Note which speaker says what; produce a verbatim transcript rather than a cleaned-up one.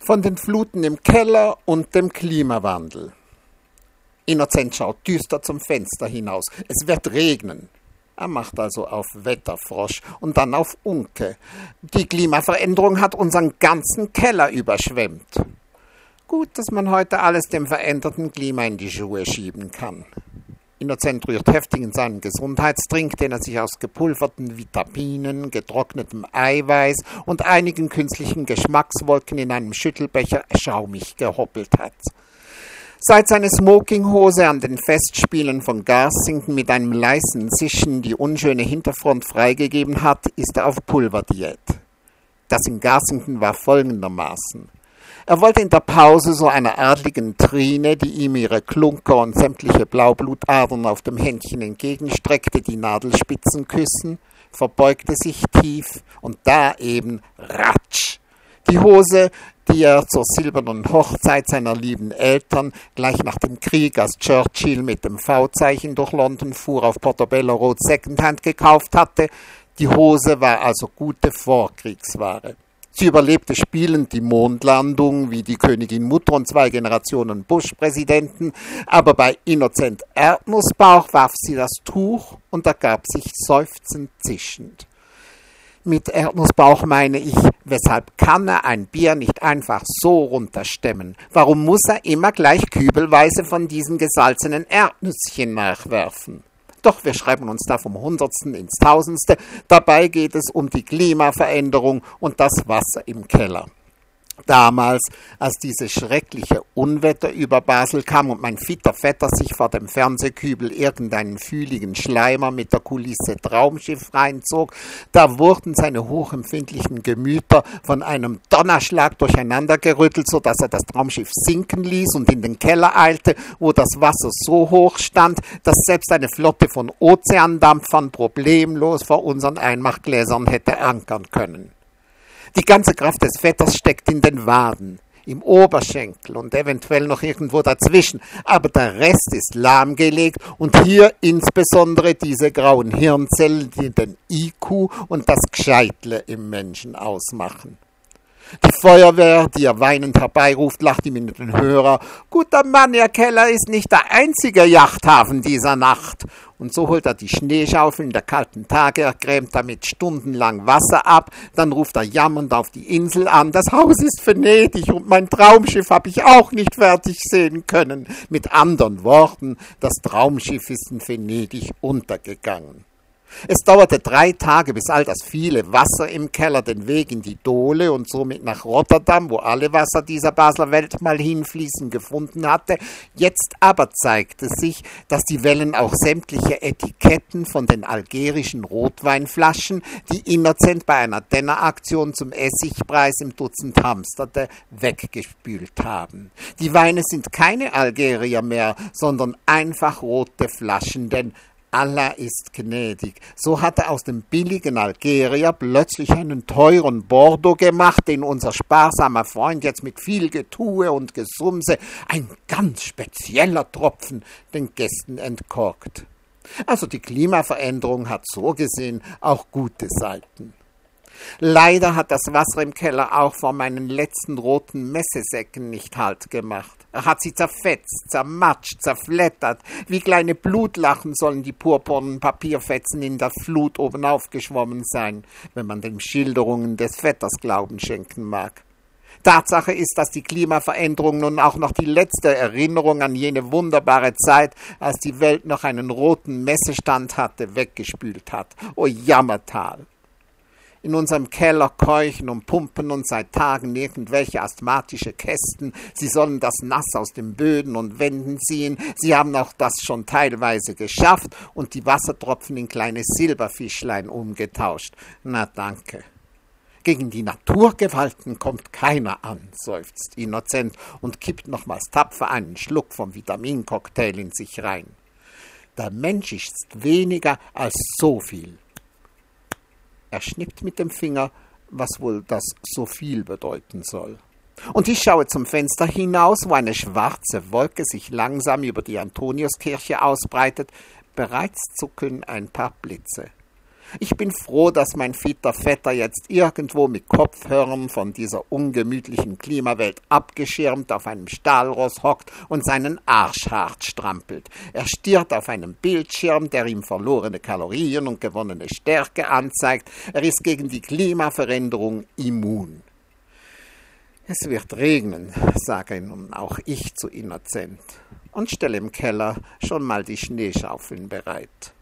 Speaker 1: von den Fluten im Keller und dem Klimawandel. Innocent schaut düster zum Fenster hinaus. Es wird regnen. Er macht also auf Wetterfrosch und dann auf Unke. Die Klimaveränderung hat unseren ganzen Keller überschwemmt. Gut, dass man heute alles dem veränderten Klima in die Schuhe schieben kann. Innocent rührt heftig in seinen Gesundheitstrink, den er sich aus gepulverten Vitaminen, getrocknetem Eiweiß und einigen künstlichen Geschmackswolken in einem Schüttelbecher schaumig gehoppelt hat. Seit seine Smokinghose an den Festspielen von Garsington mit einem leisen Zischen die unschöne Hinterfront freigegeben hat, ist er auf Pulverdiät. Das in Garsington war folgendermaßen. Er wollte in der Pause so einer adligen Trine, die ihm ihre Klunker und sämtliche Blaublutadern auf dem Händchen entgegenstreckte, die Nadelspitzen küssen, verbeugte sich tief und da eben ratsch. Die Hose, die er zur silbernen Hochzeit seiner lieben Eltern gleich nach dem Krieg, als Churchill mit dem V-Zeichen durch London fuhr, auf Portobello Road Secondhand gekauft hatte. Die Hose war also gute Vorkriegsware. Sie überlebte spielend die Mondlandung wie die Königin Mutter und zwei Generationen Bush-Präsidenten, aber bei Innocent Erdnussbauch warf sie das Tuch und ergab sich seufzend zischend. Mit Erdnussbauch meine ich, weshalb kann er ein Bier nicht einfach so runterstemmen? Warum muss er immer gleich kübelweise von diesen gesalzenen Erdnüsschen nachwerfen? Doch wir schreiben uns da vom Hundertsten ins Tausendste. Dabei geht es um die Klimaveränderung und das Wasser im Keller. Damals, als dieses schreckliche Unwetter über Basel kam und mein fitter Vetter sich vor dem Fernsehkübel irgendeinen fühligen Schleimer mit der Kulisse Traumschiff reinzog, da wurden seine hochempfindlichen Gemüter von einem Donnerschlag durcheinandergerüttelt, sodass er das Traumschiff sinken ließ und in den Keller eilte, wo das Wasser so hoch stand, dass selbst eine Flotte von Ozeandampfern problemlos vor unseren Einmachgläsern hätte ankern können. Die ganze Kraft des Vetters steckt in den Waden, im Oberschenkel und eventuell noch irgendwo dazwischen, aber der Rest ist lahmgelegt und hier insbesondere diese grauen Hirnzellen, die den I Q und das Gscheitle im Menschen ausmachen. Die Feuerwehr, die er weinend herbeiruft, lacht ihm in den Hörer. Guter Mann, Ihr Keller ist nicht der einzige Yachthafen dieser Nacht. Und so holt er die Schneeschaufel in der kalten Tage, er grämt damit stundenlang Wasser ab, dann ruft er jammernd auf die Insel an. Das Haus ist Venedig und mein Traumschiff habe ich auch nicht fertig sehen können. Mit anderen Worten, das Traumschiff ist in Venedig untergegangen. Es dauerte drei Tage, bis all das viele Wasser im Keller den Weg in die Dole und somit nach Rotterdam, wo alle Wasser dieser Basler Welt mal hinfließen, gefunden hatte. Jetzt aber zeigte sich, dass die Wellen auch sämtliche Etiketten von den algerischen Rotweinflaschen, die Innocent bei einer Denner-Aktion zum Essigpreis im Dutzend hamsterte, weggespült haben. Die Weine sind keine Algerier mehr, sondern einfach rote Flaschen, denn Allah ist gnädig. So hat er aus dem billigen Algerier plötzlich einen teuren Bordeaux gemacht, den unser sparsamer Freund jetzt mit viel Getue und Gesumse, ein ganz spezieller Tropfen, den Gästen entkorkt. Also die Klimaveränderung hat so gesehen auch gute Seiten. Leider hat das Wasser im Keller auch vor meinen letzten roten Messesäcken nicht Halt gemacht. Er hat sie zerfetzt, zermatscht, zerflettert. Wie kleine Blutlachen sollen die purpurnen Papierfetzen in der Flut oben aufgeschwommen sein, wenn man den Schilderungen des Vetters Glauben schenken mag. Tatsache ist, dass die Klimaveränderung nun auch noch die letzte Erinnerung an jene wunderbare Zeit, als die Welt noch einen roten Messestand hatte, weggespült hat. O Jammertal! In unserem Keller keuchen und pumpen uns seit Tagen irgendwelche asthmatische Kästen. Sie sollen das Nass aus den Böden und Wänden ziehen. Sie haben auch das schon teilweise geschafft und die Wassertropfen in kleine Silberfischlein umgetauscht. Na danke. Gegen die Naturgewalten kommt keiner an, seufzt Innocent und kippt nochmals tapfer einen Schluck vom Vitamincocktail in sich rein. Der Mensch ist weniger als so viel. Er schnippt mit dem Finger, was wohl das so viel bedeuten soll. Und ich schaue zum Fenster hinaus, wo eine schwarze Wolke sich langsam über die Antoniuskirche ausbreitet. Bereits zucken ein paar Blitze. Ich bin froh, dass mein fitter Vetter jetzt irgendwo mit Kopfhörern von dieser ungemütlichen Klimawelt abgeschirmt auf einem Stahlross hockt und seinen Arsch hart strampelt. Er stiert auf einem Bildschirm, der ihm verlorene Kalorien und gewonnene Stärke anzeigt. Er ist gegen die Klimaveränderung immun. Es wird regnen, sage nun auch ich zu Innocent und stelle im Keller schon mal die Schneeschaufeln bereit.